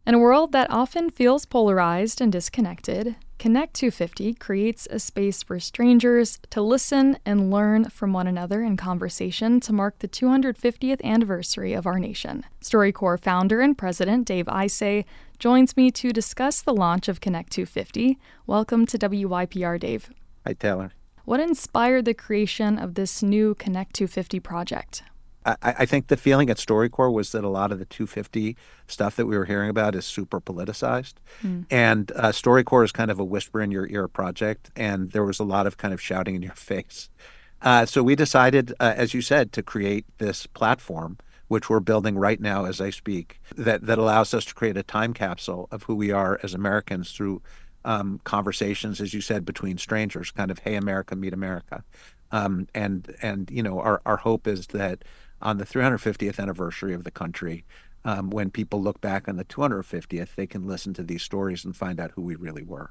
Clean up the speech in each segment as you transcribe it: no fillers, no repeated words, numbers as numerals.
In a world that often feels polarized and disconnected, Connect 250 creates a space for strangers to listen and learn from one another in conversation to mark the 250th anniversary of our nation. StoryCorps founder and president Dave Isay joins me to discuss the launch of Connect 250. Welcome to WYPR, Dave. Hi, Taylor. What inspired the creation of this new Connect 250 project? I think the feeling at StoryCorps was that a lot of the 250 stuff that we were hearing about is super politicized. And StoryCorps is kind of a whisper in your ear project, and there was a lot of kind of shouting in your face. So we decided, as you said, to create this platform, which we're building right now as I speak, that allows us to create a time capsule of who we are as Americans through conversations, as you said, between strangers, kind of, hey, America, meet America. And you know, our hope is that on the 350th anniversary of the country, when people look back on the 250th, they can listen to these stories and find out who we really were.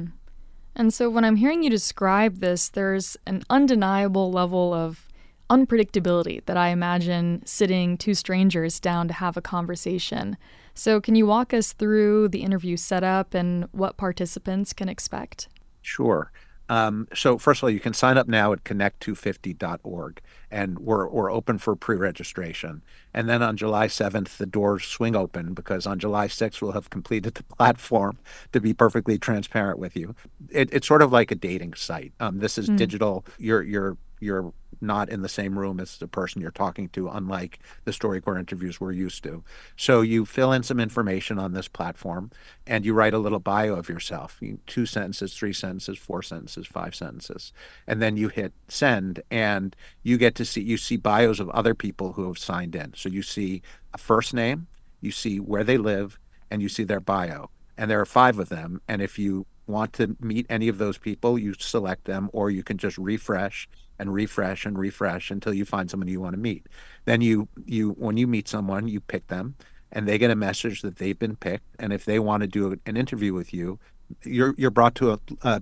And so when I'm hearing you describe this, there's an undeniable level of unpredictability that I imagine sitting two strangers down to have a conversation. So can you walk us through the interview setup and what participants can expect? Sure. So first of all, you can sign up now at connect250.org, and we're open for pre-registration. And then on July 7th, the doors swing open because on July 6th, we'll have completed the platform, to be perfectly transparent with you. It's sort of like a dating site. This is digital. You're not in the same room as the person you're talking to, unlike the StoryCorps interviews we're used to. So you fill in some information on this platform, and you write a little bio of yourself, 2 sentences, 3 sentences, 4 sentences, 5 sentences. And then you hit send, and you see bios of other people who have signed in. So you see a first name, you see where they live, and you see their bio. And there are 5 of them. And if you want to meet any of those people, you select them, or you can just refresh and refresh and refresh until you find someone you want to meet. Then when you meet someone, you pick them, and they get a message that they've been picked. And if they want to do an interview with you, you're brought to a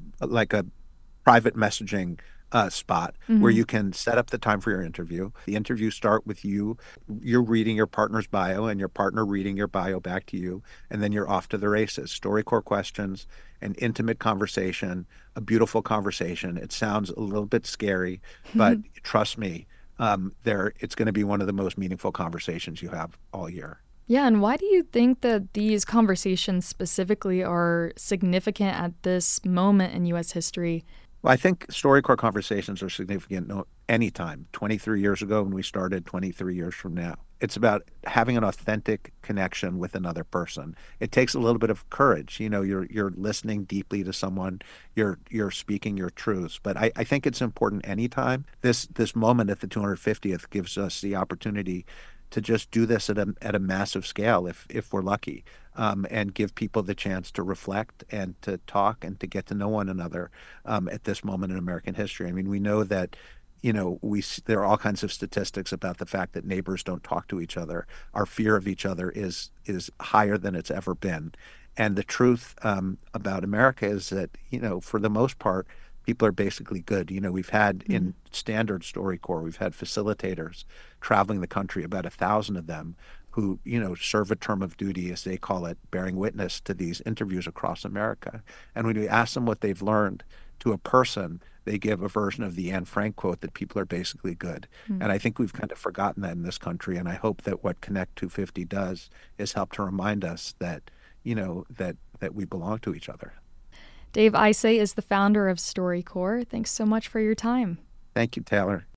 private messaging spot where you can set up the time for your interview. The interview start with you're reading your partner's bio and your partner reading your bio back to you, and then you're off to the races. StoryCorps questions, an intimate conversation, a beautiful conversation. It sounds a little bit scary, but trust me, it's going to be one of the most meaningful conversations you have all year. Yeah, and why do you think that these conversations specifically are significant at this moment in U.S. history? Well, I think StoryCorps conversations are significant anytime. 23 years ago when we started, 23 years from now. It's about having an authentic connection with another person. It takes a little bit of courage. You know, you're listening deeply to someone, you're speaking your truths. But I think it's important anytime. This moment at the 250th gives us the opportunity to just do this at a massive scale if we're lucky, and give people the chance to reflect and to talk and to get to know one another at this moment in American history. I mean, we know that, you know, there are all kinds of statistics about the fact that neighbors don't talk to each other. Our fear of each other is higher than it's ever been. And the truth about America is that, you know, for the most part, people are basically good. You know, we've had in standard StoryCorps, we've had facilitators traveling the country, about 1,000 of them, who, you know, serve a term of duty, as they call it, bearing witness to these interviews across America. And when we ask them what they've learned to a person, they give a version of the Anne Frank quote that people are basically good. And I think we've kind of forgotten that in this country. And I hope that what Connect 250 does is help to remind us that, you know, that we belong to each other. Dave Isay is the founder of StoryCorps. Thanks so much for your time. Thank you, Taylor.